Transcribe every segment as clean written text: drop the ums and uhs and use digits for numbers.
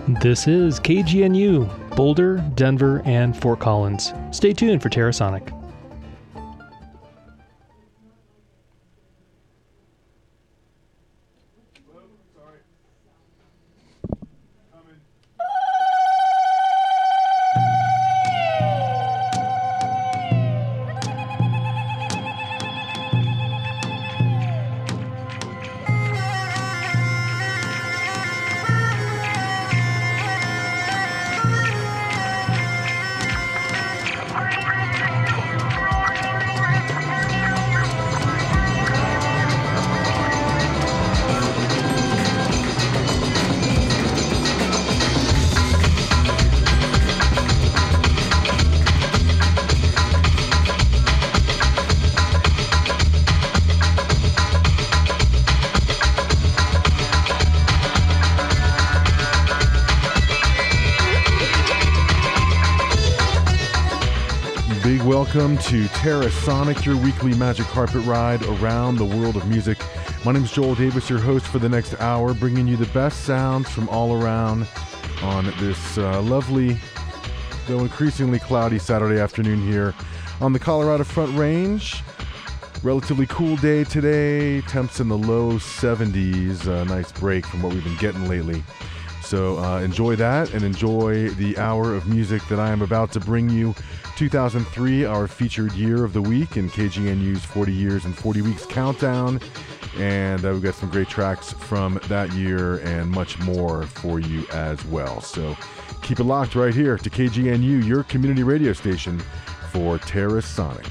This is KGNU, Boulder, Denver, and Fort Collins. Stay tuned for Terrasonic. Welcome to Terrasonic, your weekly magic carpet ride around the world of music. My name is Joel Davis, your host for the next hour, bringing you the best sounds from all around on this lovely, though increasingly cloudy Saturday afternoon here on the Colorado Front Range. Relatively cool day today, temps in the low 70s, a nice break from what we've been getting lately. So enjoy that and enjoy the hour of music that I am about to bring you. 2003, our featured year of the week in KGNU's 40 Years and 40 Weeks Countdown. And we've got some great tracks from that year and much more for you as well. So keep it locked right here to KGNU, your community radio station for Terrasonic.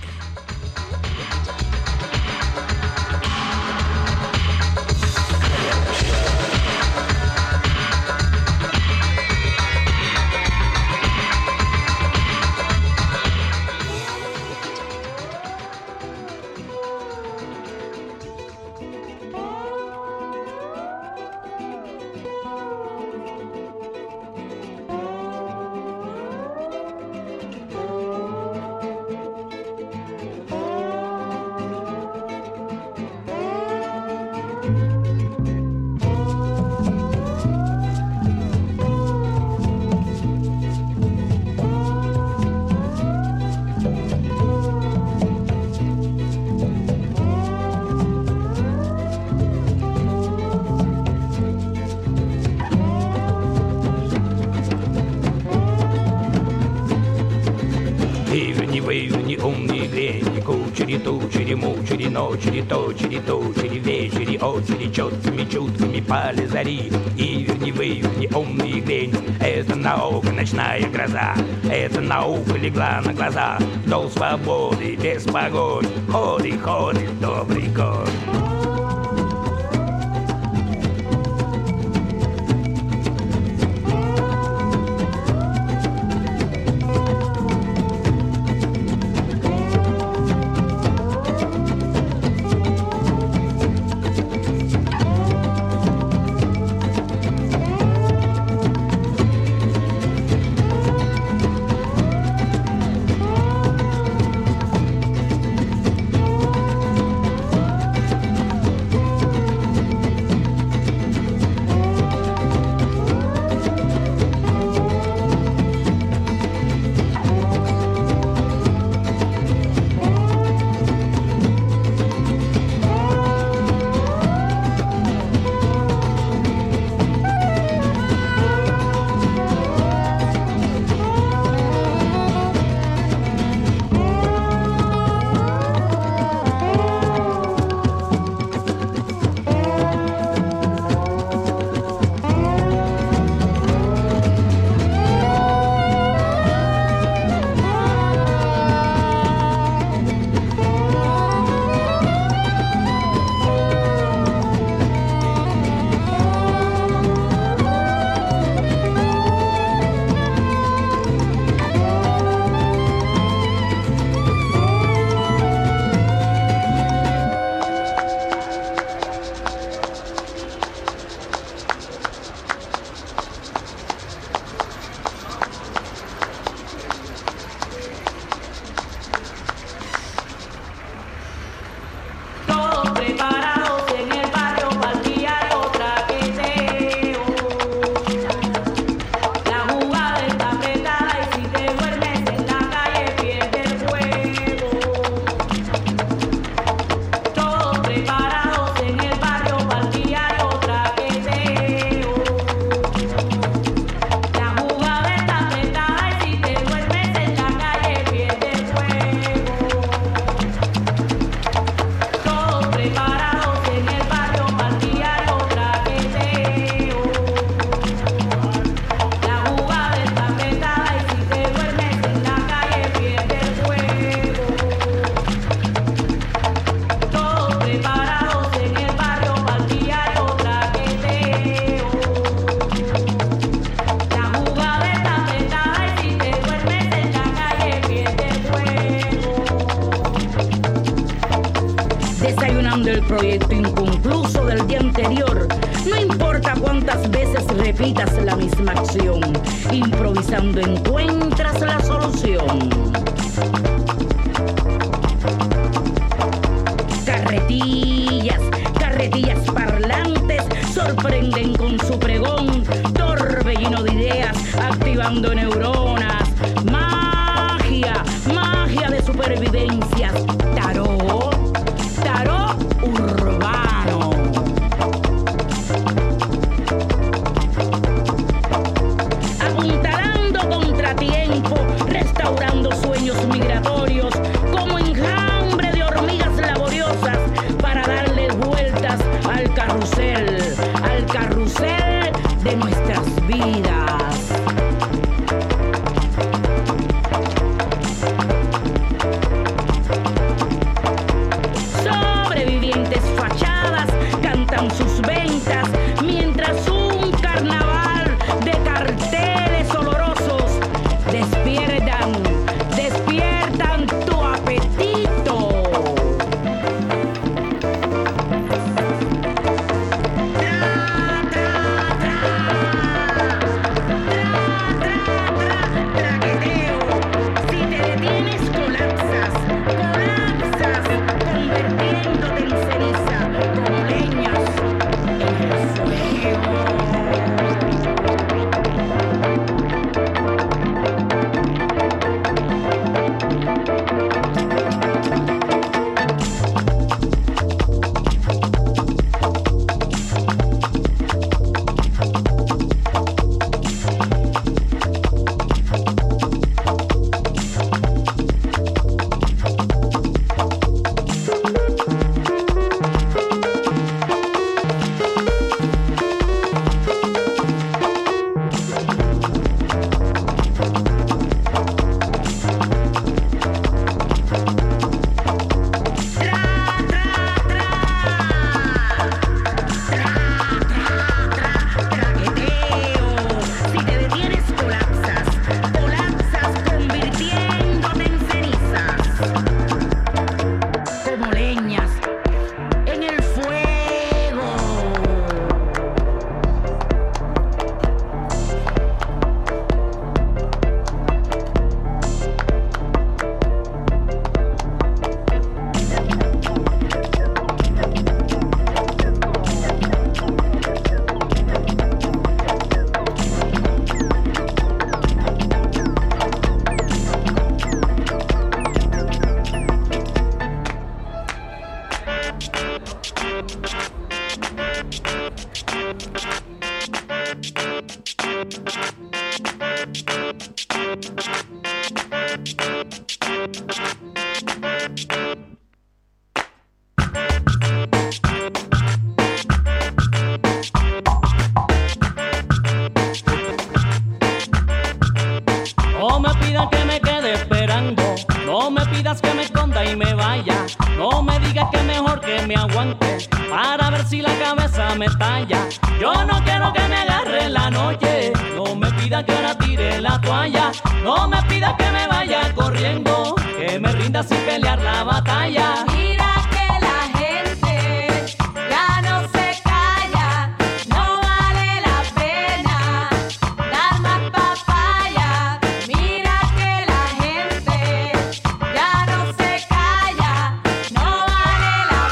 Чутками пали зари, и верни, умные глянь. Это наука, ночная гроза, эта наука легла на глаза. Вдоль свободы, без погонь, ходит добрый конь. repitas la misma acción. Improvisando encuentras la solución. Carretillas parlantes sorprenden con su pregón. Torbellino de ideas activando neuronas. Magia de supervivencias. Tarot urbano. Apuntalando contratiempo, restaurando sueños migratorios, como enjambre de hormigas laboriosas para darle vueltas al carrusel de nuestras vidas. Sobrevivientes fachadas cantan sus ventas mientras un carnaval de carteles olorosos despiertan tu apetito. Traqueteo. Si te detienes, colapsas, convirtiéndote en ceniza como leñas en el fuego. No me pidas que me quede esperando, no me pidas que me esconda y me vaya, no me digas que mejor que me aguante para ver si la cabeza me talla. Yo no quiero que me agarre en la noche, no me pidas que ahora tire la toalla, no me pidas que me vaya corriendo, que me rinda sin pelear la batalla. Mira que la gente ya no se calla, no vale la pena dar más papaya. Mira que la gente ya no se calla, no vale la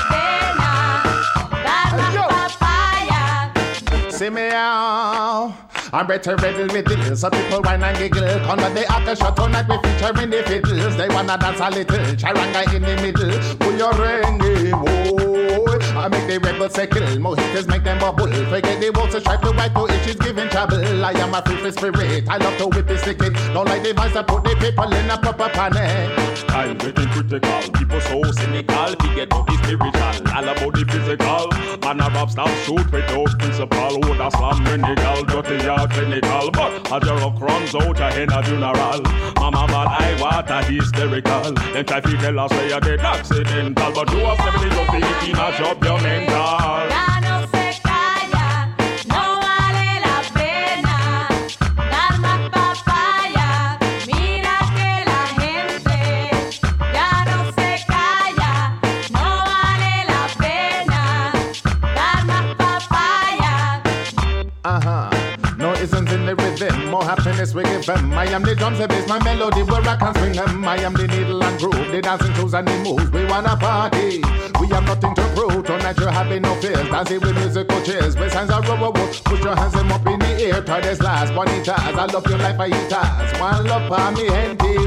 pena dar más papaya. See me out. I'm better riddle with it. Some people whine and giggle. Come on the after shot tonight we featuring the fiddles. They wanna dance a little. Charanga in the middle. Pull your ringy, whoa. I make the rebels say kill. Mojitos make them bubble. Forget the walls to strive to wipe to itch is giving trouble. I am a free spirit. I love to whip it stick it. Don't like the vibes that put the people in a proper panic. I'm getting critical. People so cynical. Forget about the spiritual. All about the physical. Man a rap stop shoot without principle. Would a slam minical. Dirty or clinical. But a jerk runs out a hen a funeral. Mama bad eye water hysterical. Then try to tell us where you get accidental. But you are 70 to 50 match up your mental. Ya no se calla, no vale la pena dar más papaya. Mira que la gente ya no se calla, no vale la pena dar más papaya. No isn't in the rhythm, more happiness we give them. I am the drums, the bass, my melody, where I can swing them. I am the needle and groove, the dancing tools and the moves. We wanna party, we have nothing to prove. Tonight you're having no fears, dancing with musical chairs. With signs of rubber wood, put your hands them up in the air. Try this last, bonitas, I love your life, I eat us. One love for me, gente,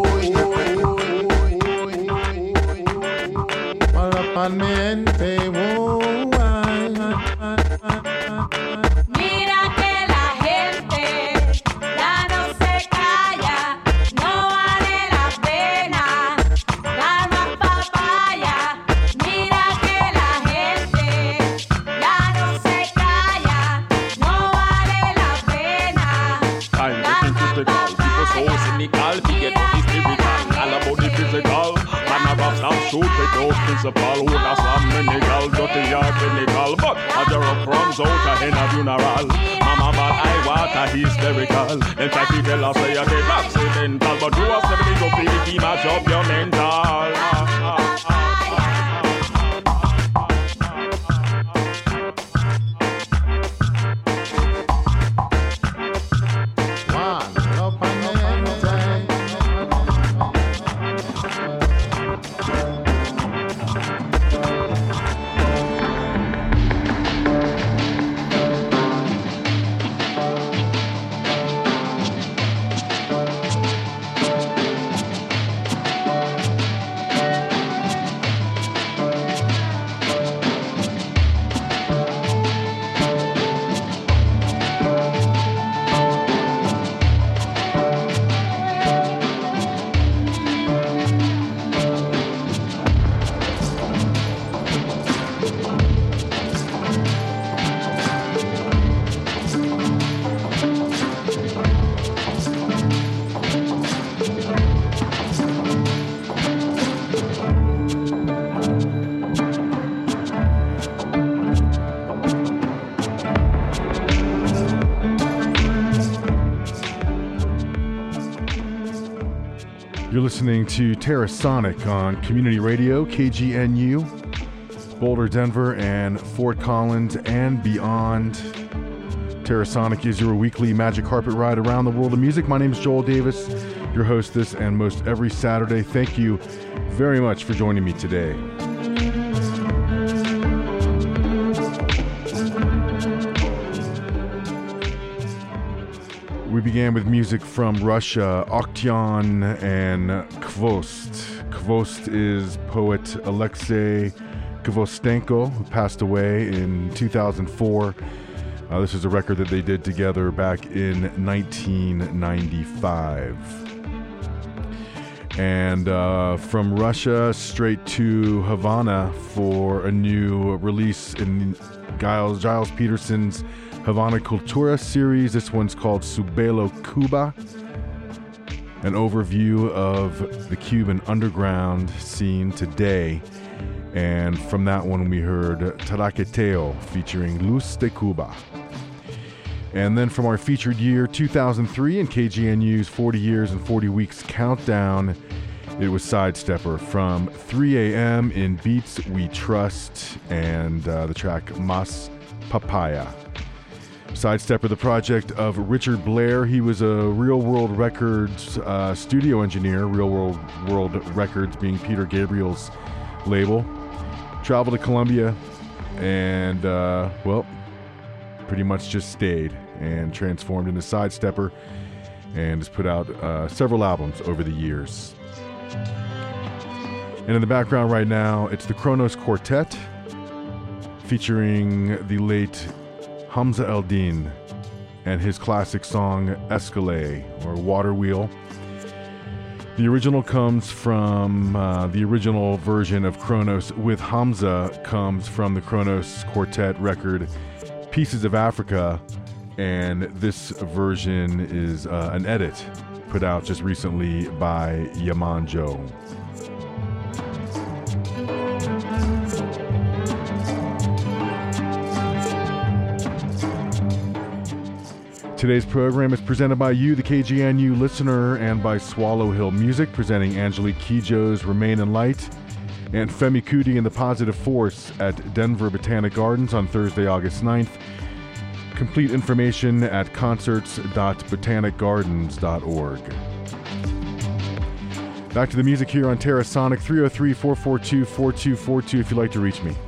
one love for me, gente, principal, who da slam minigal, dirty yard clinical, but a jar runs out in a funeral. Mama bad eye water hysterical. In fact, you tell us say a dead accidental, but you are 70 to feel the key match up your mental. You're listening to Terrasonic on Community Radio, KGNU, Boulder, Denver, and Fort Collins and beyond. Terrasonic is your weekly magic carpet ride around the world of music. My name is Joel Davis, your host this and most every Saturday. Thank you very much for joining me today. We began with music from Russia, Oktyan and Kvost. Kvost is poet Alexei Kvostenko, who passed away in 2004. This is a record that they did together back in 1995. And from Russia straight to Havana for a new release in Giles Peterson's Havana Cultura series. This one's called Subelo Cuba, an overview of the Cuban underground scene today. And from that one we heard Taraqueteo featuring Luz de Cuba. And then from our featured year 2003 in KGNU's 40 Years and 40 Weeks Countdown, it was Sidestepper from 3 a.m. in Beats We Trust and the track Mas Papaya. Sidestepper, the project of Richard Blair. He was a Real World Records studio engineer, Real World Records being Peter Gabriel's label. Traveled to Colombia and, pretty much just stayed and transformed into Sidestepper and has put out several albums over the years. And in the background right now, it's the Kronos Quartet featuring the late Hamza Eldin and his classic song Escalade, or Water Wheel. The original comes from the original version of Kronos with Hamza comes from the Kronos Quartet record Pieces of Africa, and this version is an edit put out just recently by Yaman Joe. Today's program is presented by you, the KGNU listener, and by Swallow Hill Music, presenting Angelique Kidjo's Remain in Light and Femi Kuti and the Positive Force at Denver Botanic Gardens on Thursday, August 9th. Complete information at concerts.botanicgardens.org. Back to the music here on Terrasonic, 303-442-4242 if you'd like to reach me.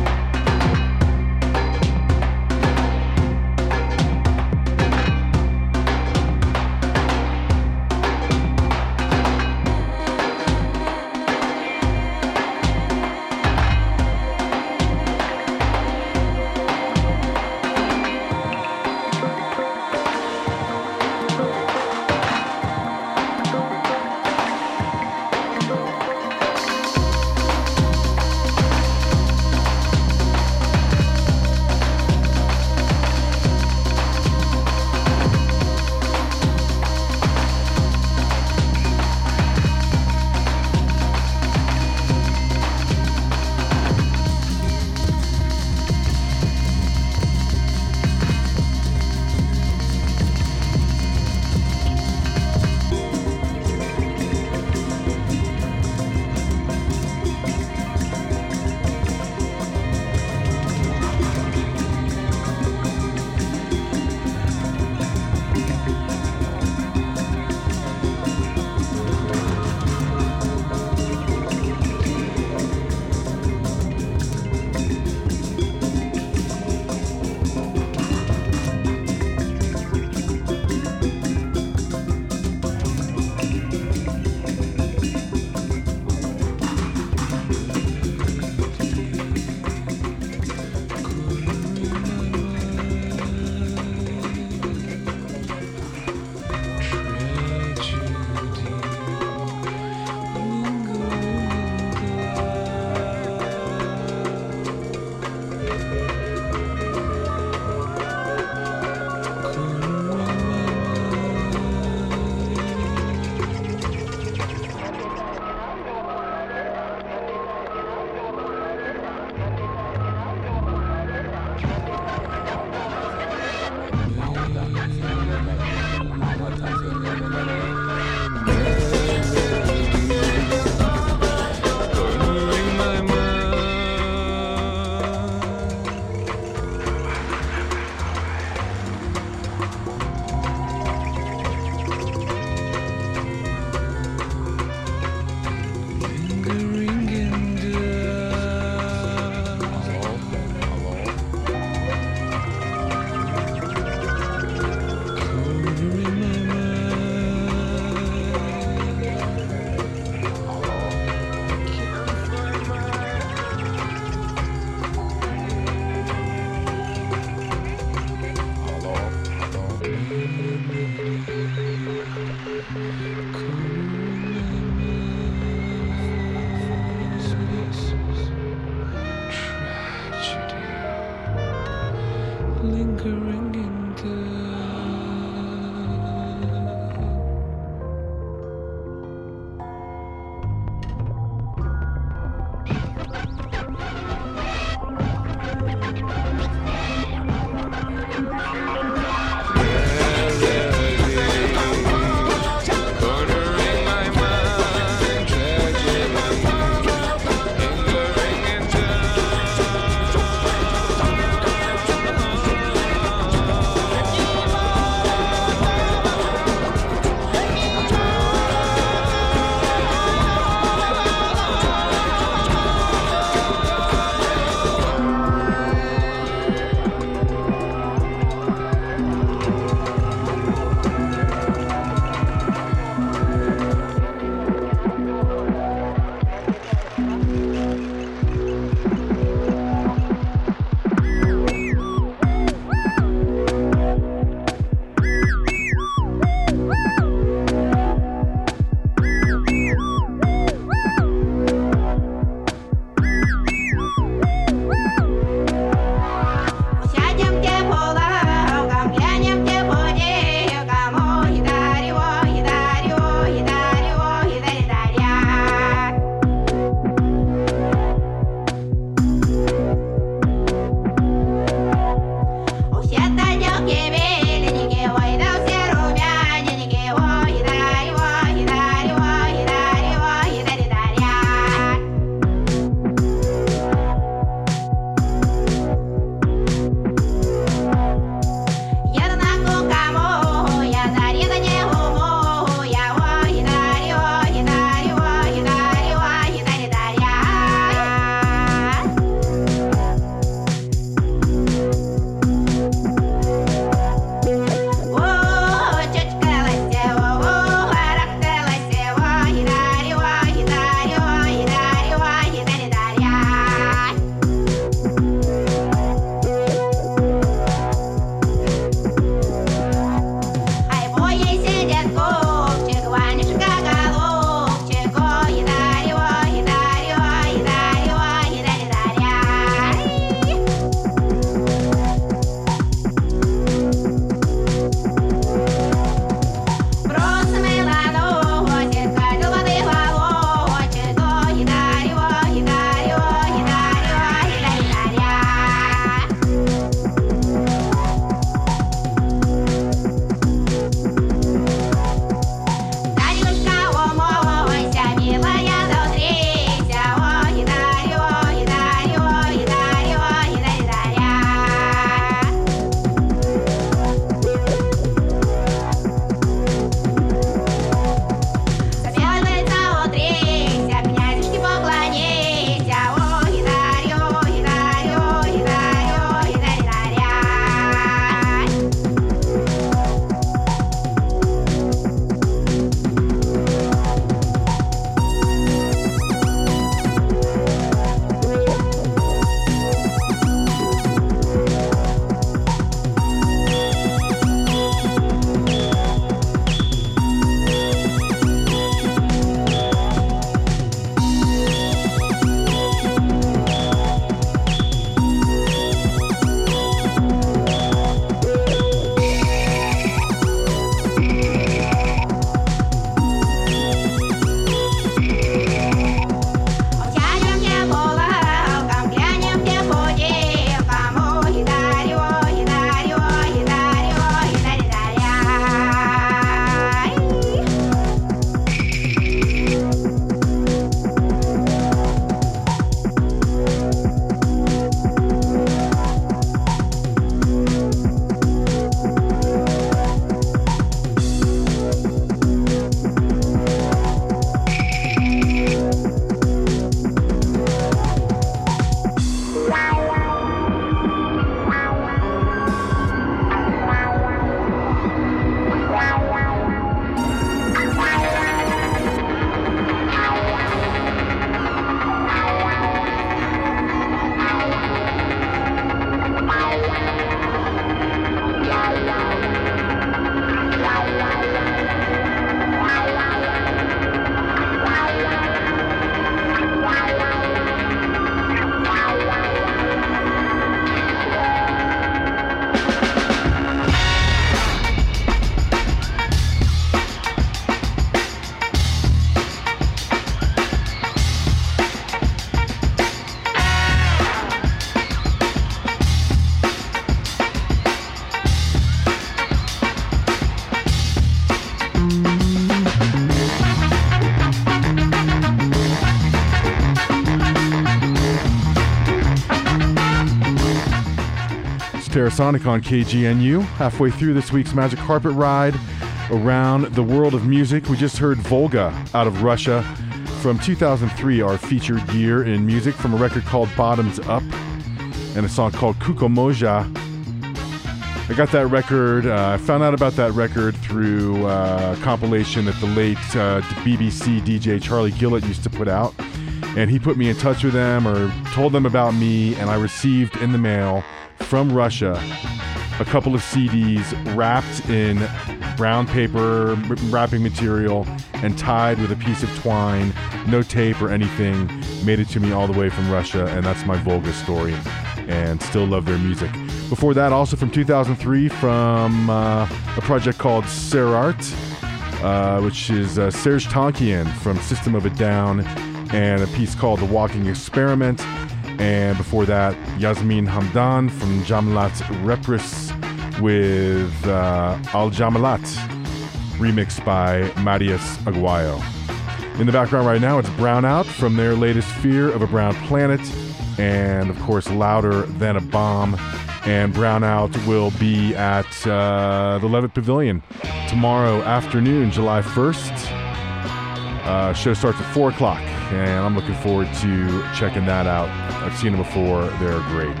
Terrasonic on KGNU. Halfway through this week's Magic Carpet Ride around the world of music, we just heard Volga out of Russia from 2003, our featured year in music, from a record called Bottoms Up and a song called Kukomoja. I got that record, I found out about that record through a compilation that the late BBC DJ Charlie Gillett used to put out. And he put me in touch with them or told them about me, and I received in the mail from Russia a couple of CDs wrapped in brown paper, wrapping material, and tied with a piece of twine, no tape or anything, made it to me all the way from Russia, and that's my Volga story, and still love their music. Before that, also from 2003, from a project called Serart, which is Serge Tankian from System of a Down, and a piece called The Walking Experiment. And before that, Yasmin Hamdan from Jamalat Repris with Al Jamalat, remixed by Marius Aguayo. In the background right now, it's Brownout from their latest Fear of a Brown Planet, and of course, Louder Than a Bomb. And Brownout will be at the Levitt Pavilion tomorrow afternoon, July 1st. Show starts at 4 o'clock, and I'm looking forward to checking that out. I've seen them before. They're great.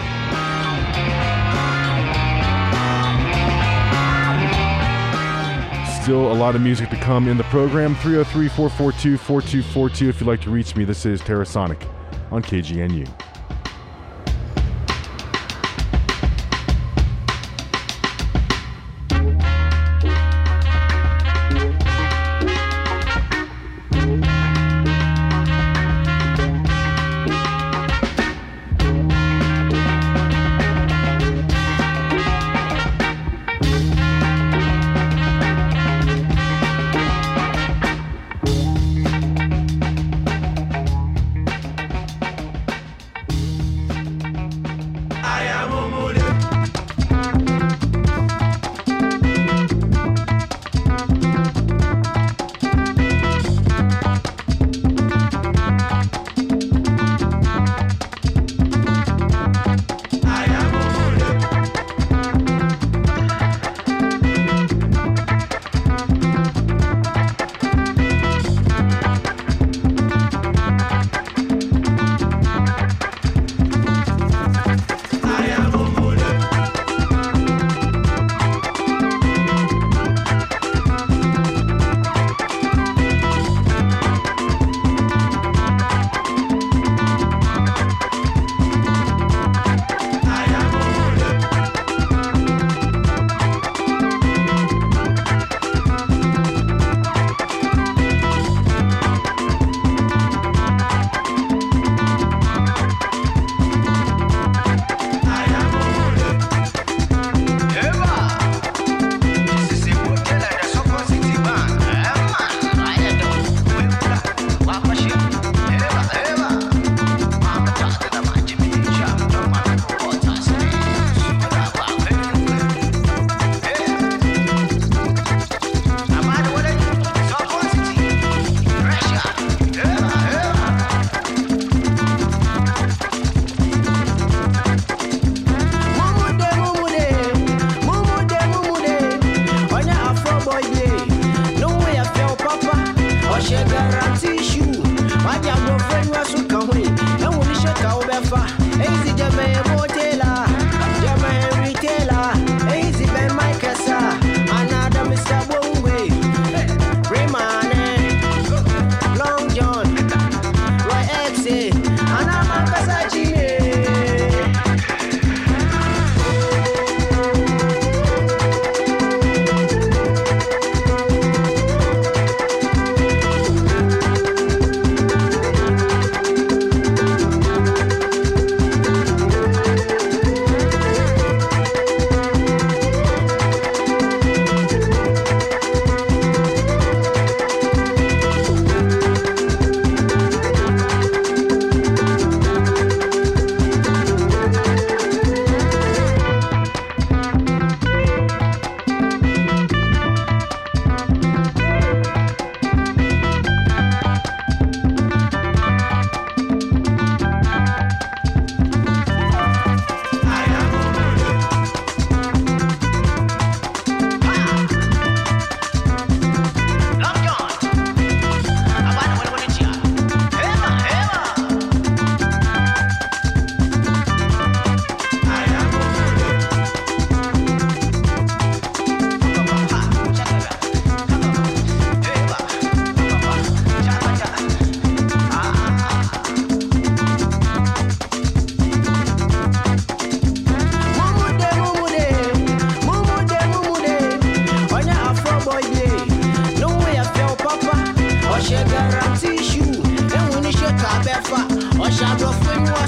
Still a lot of music to come in the program. 303-442-4242 if you'd like to reach me. This is Terrasonic on KGNU.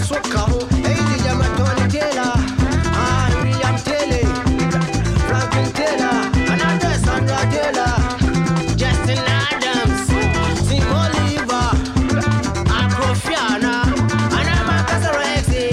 soca. Hey, I'm a Tony Taylor. William Taylor. Franklin Taylor. Another Sandra Taylor. Justin Adams. Sim Oliver. Acrofiana. And I'm a Casarexi.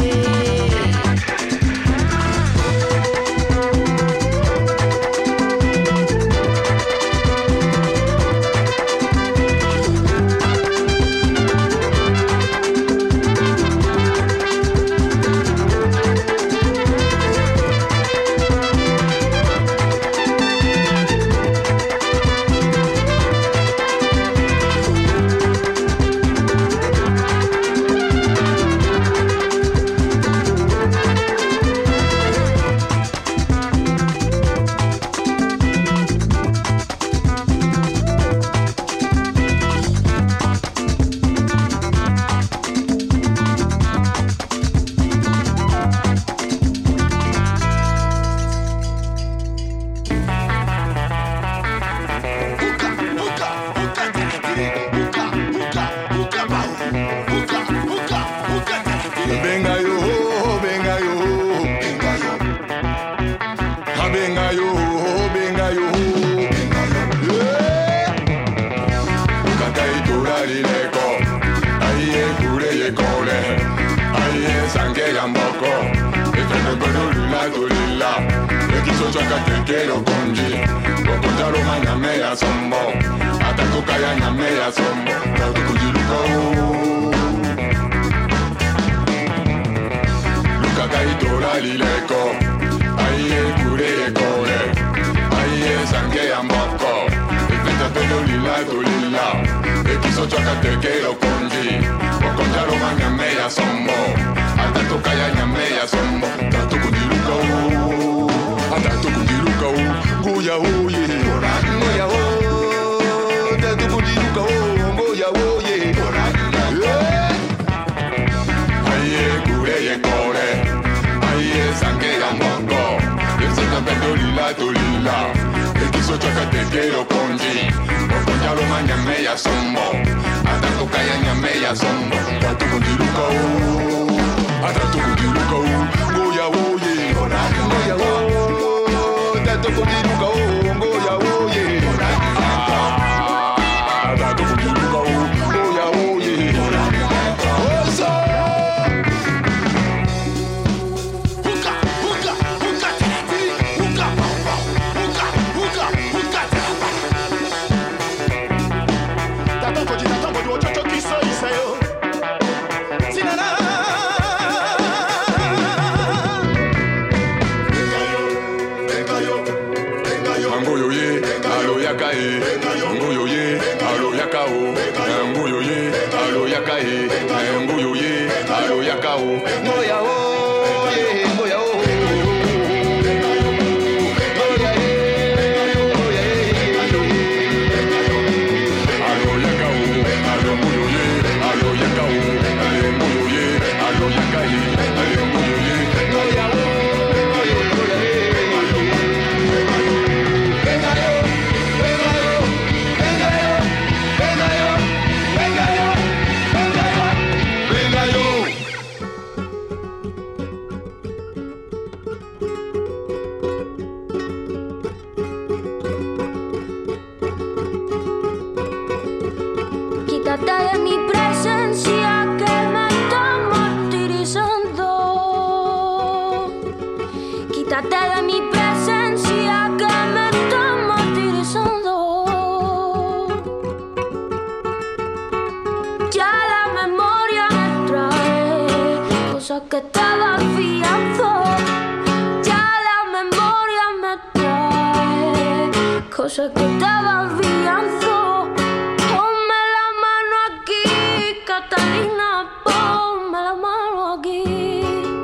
Cosa que estaba olvidando. Ponme la mano aquí, Catalina, ponme la mano aquí.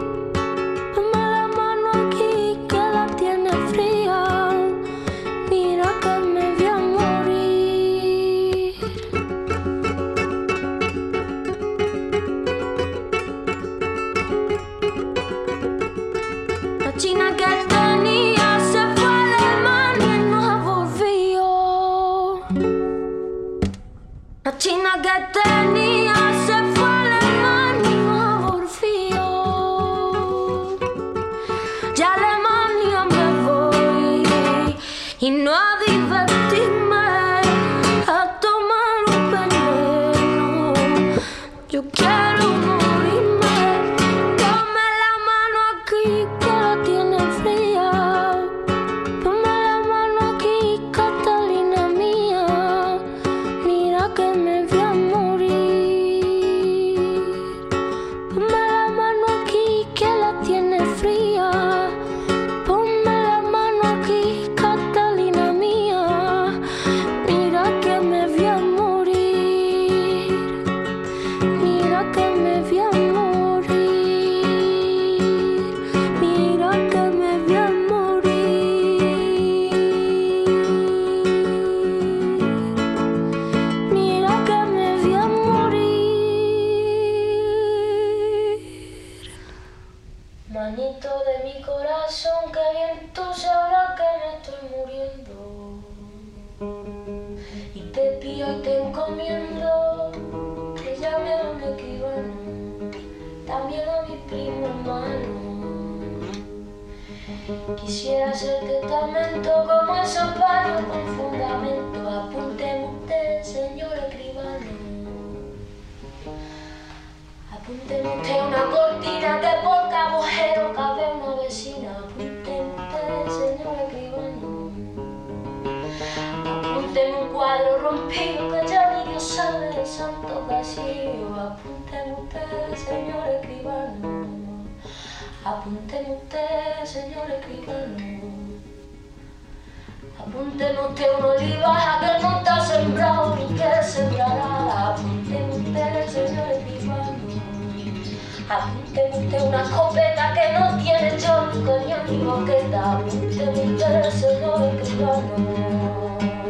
Ponme la mano aquí, que la tiene fría. Mira que me voy a morir. La china que tenía se fue a Alemania y no volvió. La china que tenía se fue a Alemania y no volvió. vino a divertirme, a tomar un veneno. Yo quiero morirme. Ponme la mano aquí que la tiene fría. Ponme la mano aquí, Catalina mía. Mira que me voy a morir. Ponme la mano aquí que la tiene fría. Ponme la mano aquí, Catalina mía. Mira que me voy a morir. Mira que me voy a morir. Mira que me voy a morir. Mira que me voy a morir. Manito de mi corazón, que bien tú sabrás que me estoy muriendo. Y te pido y te encomiendo que llame a un escribano, también a mi primo hermano. Quisiera hacer testamento como esos varios con fundamento. Apúnteme usted, señor escribano. Apúnteme usted una cortina que por cada agujero cabe una vecina. Apúnteme usted, señor escribano. Apúnteme un cuadro rompido que ya ni Dios sabe de santo vacío. Apúnteme usted, señor escribano. Apúnteme usted, señor escribano. Apúnteme usted un olivar que no está sembrado ni que sembrará. Apúnteme usted, señor escribano. Apúnteme usted una escopeta que no tiene yo ni coño ni boqueta. Apúnteme usted, señor escribano.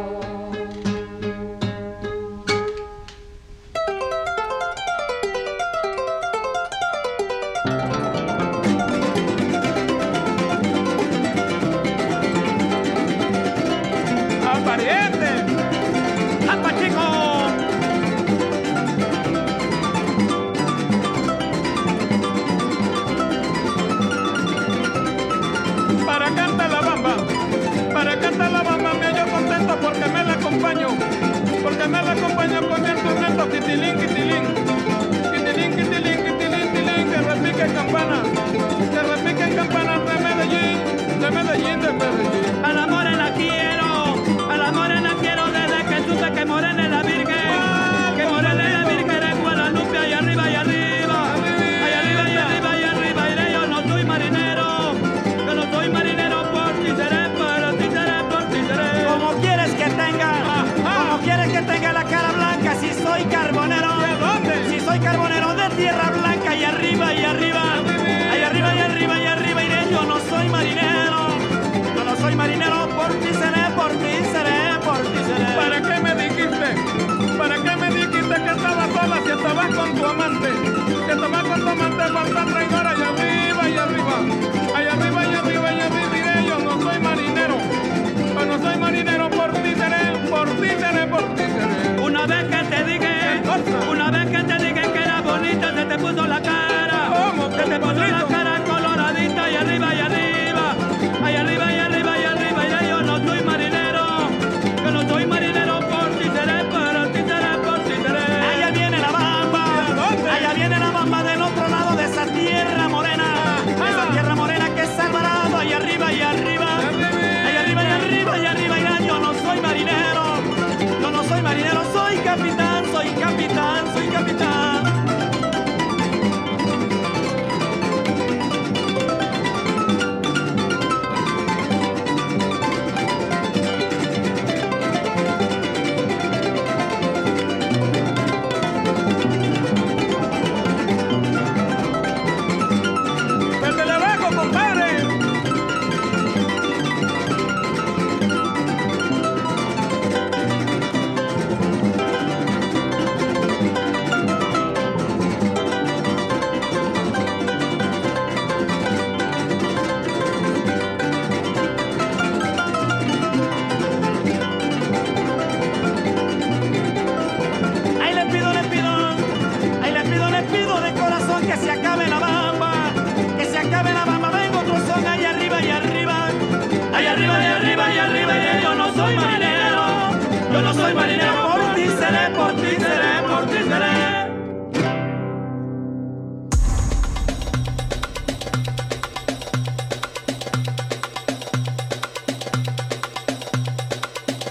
Porque me la acompaño con mi instrumento, quitilín, quitilín, quitilín, quitilín, quitilín, quitilín, que repique campanas de Medellín, de Medellín, de Medellín. A la morena quiero desde que supe que morena es la virgen, que morena es la virgen en Guadalupe, allá arriba, allá arriba, allá arriba, allá arriba, allá arriba, y yo no soy marinero, yo no soy marinero, por ti seré, por ti seré, por ti seré. ¿Cómo quieres que tenga? ¿Cómo quieres que tenga la cara blanca si soy carbonero? ¿De dónde? Si soy carbonero de tierra blanca y arriba, y arriba, allá arriba, y arriba, y arriba, iré. Yo no soy marinero, yo no soy marinero, por ti seré, por ti seré, por ti seré. ¿Para qué me dijiste? ¿Para qué me dijiste que estabas sola si estabas con tu amante? Que estabas con tu amante por tan traidora, allá arriba, y arriba, allá arriba, y arriba, y arriba, iré. Yo no soy marinero, yo no soy marinero, por ti seré, por ti seré, por ti seré. Una vez que te dije que era bonita, se te puso la cara. ¿Cómo? Se te puso la cara coloradita, y arriba, y arriba, allá arriba, y arriba, y arriba, y yo no soy marinero, yo no soy marinero, por ti seré, por ti seré, por ti seré. Allá viene la bamba del otro lado de esa tierra.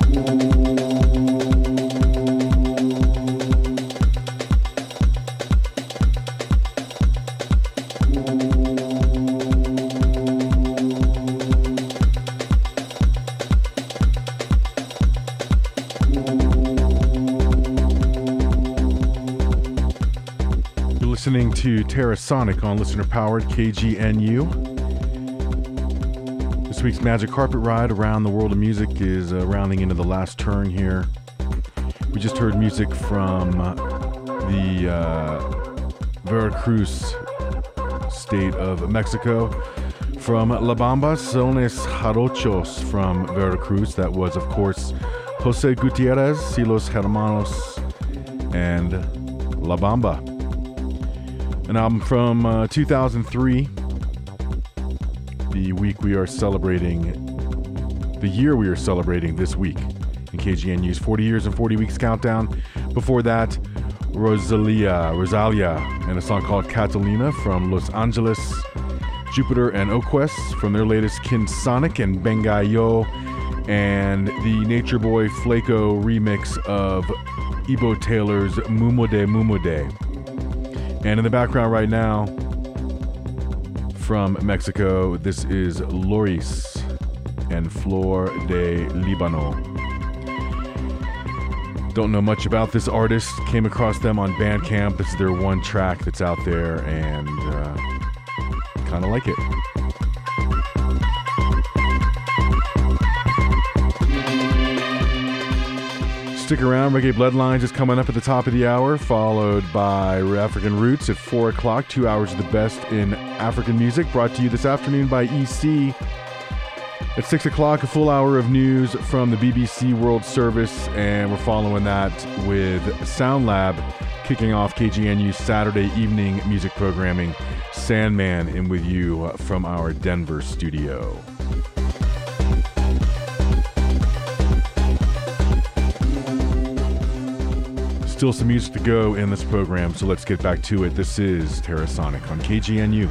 Listening to Terrasonic on listener powered KGNU. This week's Magic Carpet Ride around the world of music is rounding into the last turn here. We just heard music from the Veracruz state of Mexico, from La Bamba Sones Jarochos from Veracruz. That was, of course, Jose Gutierrez, y Los Hermanos, and La Bamba. An album from 2003, the year we are celebrating this week in KGNU's 40 Years and 40 Weeks Countdown. Before that, Rosalia, and a song called Catalina from Los Angeles. Jupiter and Oquest from their latest Kinsonic and Bengayo, and the Nature Boy Flaco remix of Ebo Taylor's Mumode Mumode. And in the background right now, from Mexico, this is Loris and Flor de Libano. Don't know much about this artist. Came across them on Bandcamp. This is their one track that's out there, and kind of like it. Stick around, Reggae Bloodlines is coming up at the top of the hour, followed by African Roots at 4 o'clock, 2 hours of the best in African music, brought to you this afternoon by EC. At 6 o'clock, a full hour of news from the BBC World Service, and we're following that with Sound Lab, kicking off KGNU's Saturday evening music programming. Sandman in with you from our Denver studio. Still some music to go in this program, so let's get back to it. This is Terrasonic on KGNU.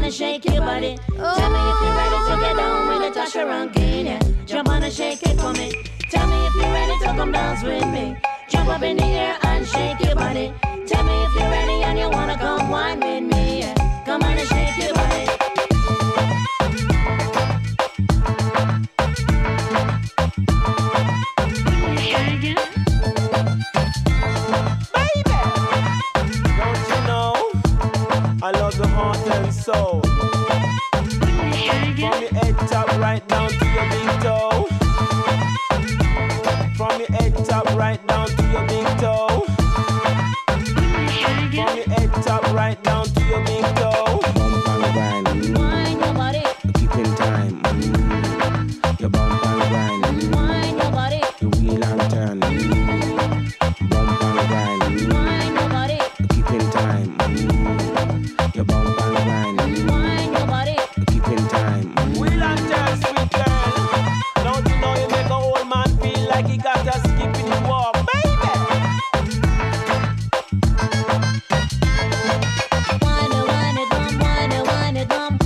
and shake your body. Tell me if you're ready to get down with the Tasha Rankin. Yeah. Jump on and shake it for me. Tell me if you're ready to come dance with me. Jump up in the air and shake your body. Tell me if you're ready and you wanna come wine with me. Yeah. Come on and shake your body. I love the heart and soul. From your head top right down to your big toe. From your head top right down to your big toe. From your head top right down to your big toe. Bump and grind, Wine your body. keep in time. You bump and grind, Wine your body. you wheel and turn. Bump and grind, Wine your body. keep in time. You bump and grind, Wine your body. keep in time. Wheel and turn, sweet girl. Don't you know you make a old man feel like he got a skip in his walk, baby? Wine it, wine it, gum, wine it, wine it, gum.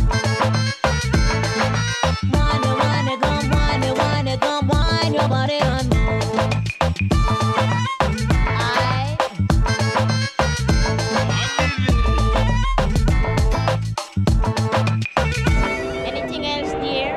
Wine it, wine it, gum, wine it, wine it, gum, wine your body on me. Anything else, dear?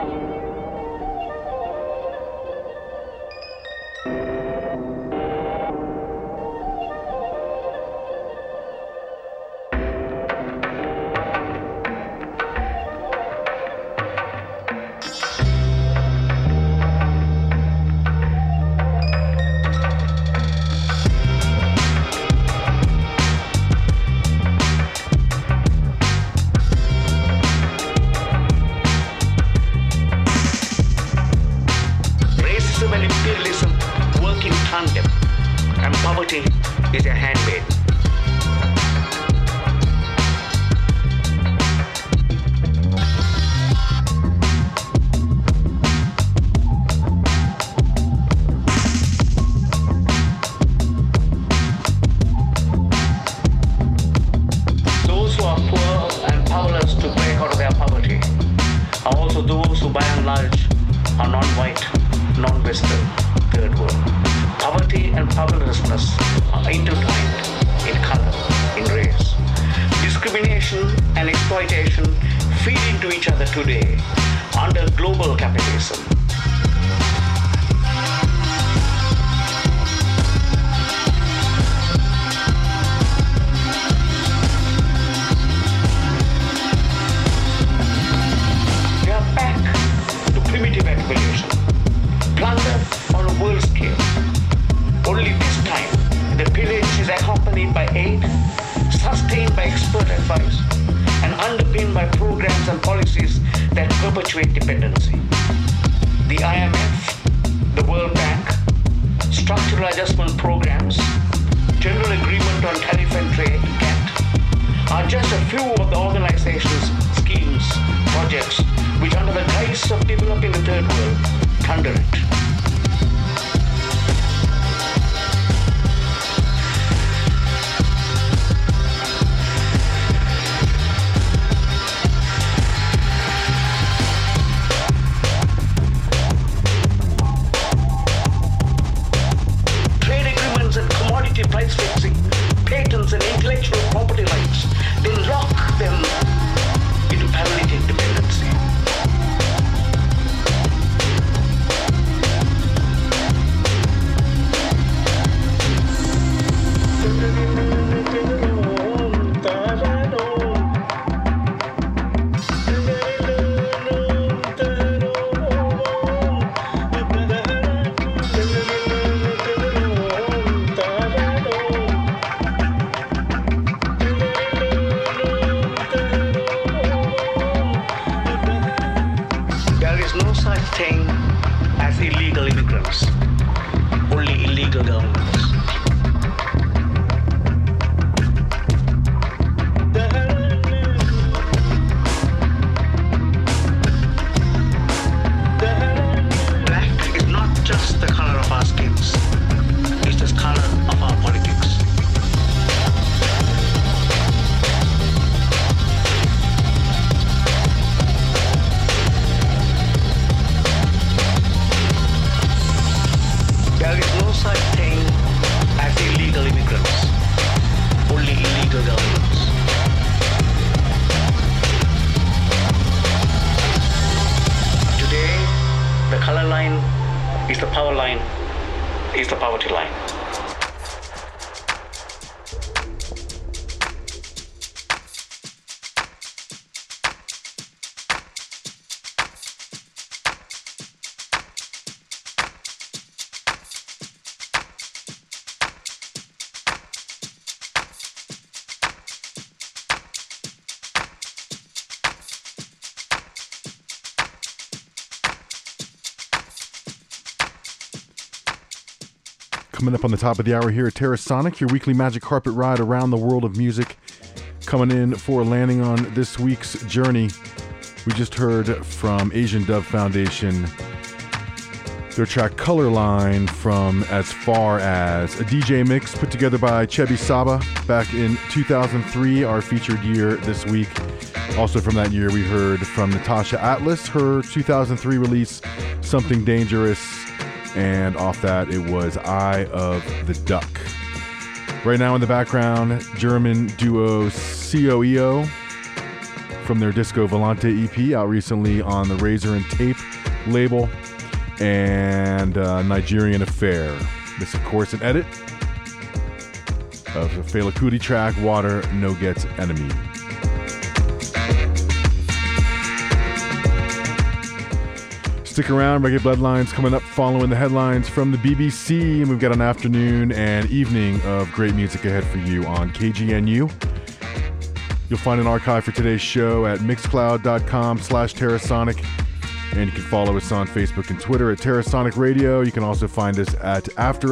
Racism and imperialism work in tandem, and poverty is a handmaid. Those who are poor and powerless to break out of their poverty are also those who by and large are non-white, non-Western, third world. Poverty and powerlessness are intertwined in color, in race. Discrimination and exploitation feed into each other today under global capitalism. We are back to primitive accumulation, plunder on a world scale. Only this time, the pillage is accompanied by aid, sustained by expert advice, and underpinned by programs and policies that perpetuate dependency. The IMF, the World Bank, structural adjustment programs, General Agreement on Tariff and Trade, GATT, are just a few of the organizations, schemes, projects which under the guise of developing the third world, plunder it. Trade agreements and commodity price fixing, patents and intellectual property rights, then lock them into paralytic dependency. is the poverty line. Coming up on the top of the hour here at Terrasonic, your weekly magic carpet ride around the world of music. Coming in for a landing on this week's journey, we just heard from Asian Dove Foundation, their track Color Line from As Far As, a DJ mix put together by Chebi Saba back in 2003, our featured year this week. Also from that year, we heard from Natasha Atlas, her 2003 release, Something Dangerous. And off that, it was Eye of the Duck. Right now in the background, German duo COEO from their Disco Volante EP, out recently on the Razor and Tape label, and Nigerian Affair. This, of course, an edit of the Fela Kuti track, Water No Gets Enemy. Stick around, Reggae Bloodlines coming up following the headlines from the BBC, and we've got an afternoon and evening of great music ahead for you on KGNU. You'll find an archive for today's show at mixcloud.com/Terrasonic, and you can follow us on Facebook and Twitter at Terrasonic Radio. You can also find us at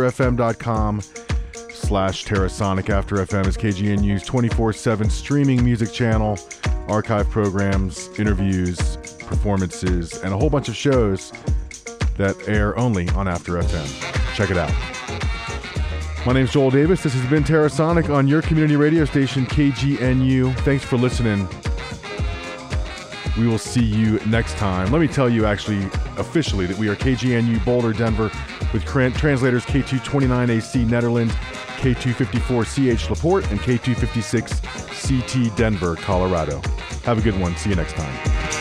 afterfm.com/Terrasonic. After FM is KGNU's 24/7 streaming music channel, archive programs, interviews, performances, and a whole bunch of shows that air only on After FM. Check it out. My name's Joel Davis. This has been Terrasonic on your community radio station, KGNU. Thanks for listening. We will see you next time. Let me tell you, actually, officially, that we are KGNU Boulder, Denver, with translators K229AC Netherlands, K254CH LaPorte, and K256 CT Denver, Colorado. Have a good one. See you next time.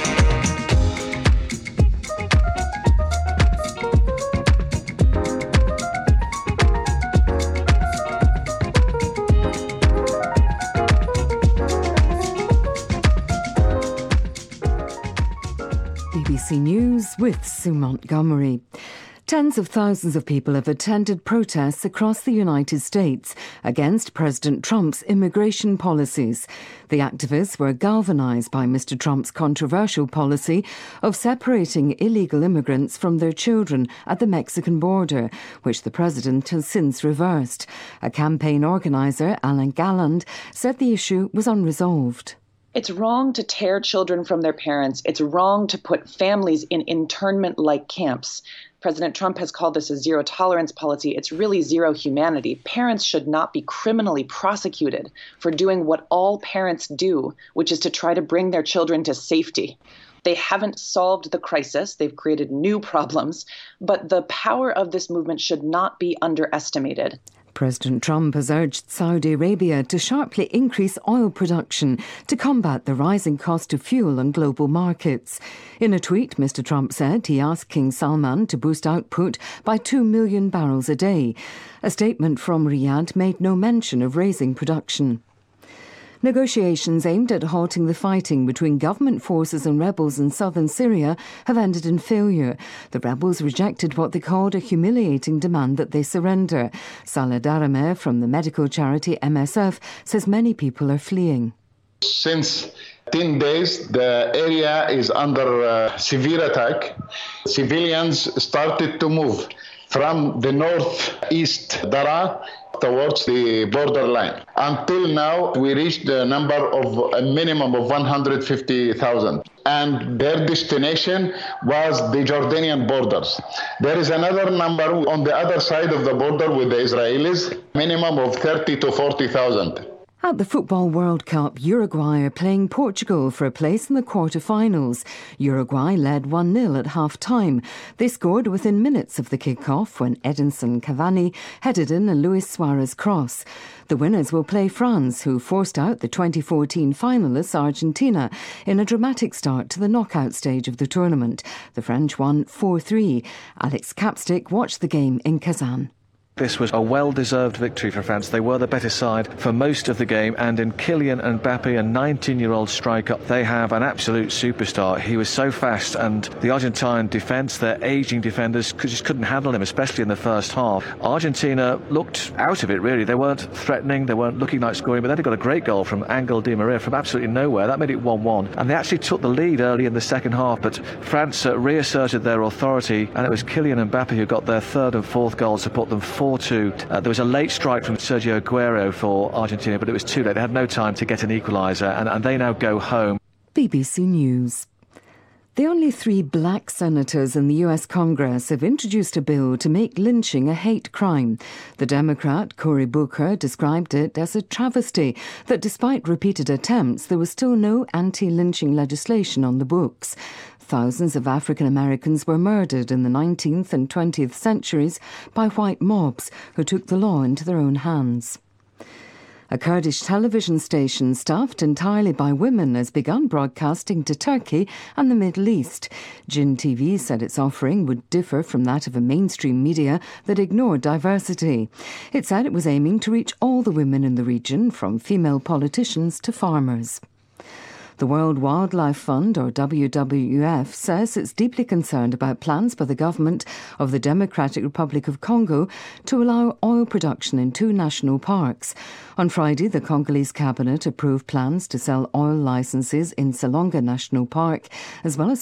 BBC News with Sue Montgomery. Tens of thousands of people have attended protests across the United States against President Trump's immigration policies. The activists were galvanized by Mr. Trump's controversial policy of separating illegal immigrants from their children at the Mexican border, which the president has since reversed. A campaign organizer, Alan Galland, said the issue was unresolved. It's wrong to tear children from their parents. It's wrong to put families in internment-like camps. President Trump has called this a zero-tolerance policy. It's really zero humanity. Parents should not be criminally prosecuted for doing what all parents do, which is to try to bring their children to safety. They haven't solved the crisis. They've created new problems. But the power of this movement should not be underestimated. President Trump has urged Saudi Arabia to sharply increase oil production to combat the rising cost of fuel on global markets. In a tweet, Mr. Trump said he asked King Salman to boost output by 2 million barrels a day. A statement from Riyadh made no mention of raising production. Negotiations aimed at halting the fighting between government forces and rebels in southern Syria have ended in failure. The rebels rejected what they called a humiliating demand that they surrender. Salah Darameh from the medical charity MSF says many people are fleeing. Since 10 days, the area is under severe attack. Civilians started to move from the northeast Daraa towards the borderline. Until now, we reached a number of a minimum of 150,000. And their destination was the Jordanian borders. There is another number on the other side of the border with the Israelis, minimum of 30 to 40,000. At the Football World Cup, Uruguay are playing Portugal for a place in the quarter-finals. Uruguay led 1-0 at half-time. They scored within minutes of the kick-off when Edinson Cavani headed in a Luis Suarez cross. The winners will play France, who forced out the 2014 finalists Argentina in a dramatic start to the knockout stage of the tournament. The French won 4-3. Alex Capstick watched the game in Kazan. This was a well-deserved victory for France. They were the better side for most of the game, and in Kylian Mbappe, a 19-year-old striker, they have an absolute superstar. He was so fast, and the Argentine defence, their ageing defenders, just couldn't handle him, especially in the first half. Argentina looked out of it, really. They weren't threatening, they weren't looking like scoring, but then they got a great goal from Angel Di Maria from absolutely nowhere. That made it 1-1, and they actually took the lead early in the second half, but France reasserted their authority, and it was Kylian Mbappe who got their third and fourth goals to put them 4-2. There was a late strike from Sergio Aguero for Argentina, but it was too late. They had no time to get an equaliser, and they now go home. BBC News. The only 3 black senators in the US Congress have introduced a bill to make lynching a hate crime. The Democrat, Cory Booker, described it as a travesty that despite repeated attempts, there was still no anti-lynching legislation on the books. Thousands of African Americans were murdered in the 19th and 20th centuries by white mobs who took the law into their own hands. A Kurdish television station staffed entirely by women has begun broadcasting to Turkey and the Middle East. Jin TV said its offering would differ from that of a mainstream media that ignored diversity. It said it was aiming to reach all the women in the region, from female politicians to farmers. The World Wildlife Fund, or WWF, says it's deeply concerned about plans by the government of the Democratic Republic of Congo to allow oil production in 2 national parks. On Friday, the Congolese cabinet approved plans to sell oil licenses in Salonga National Park, as well as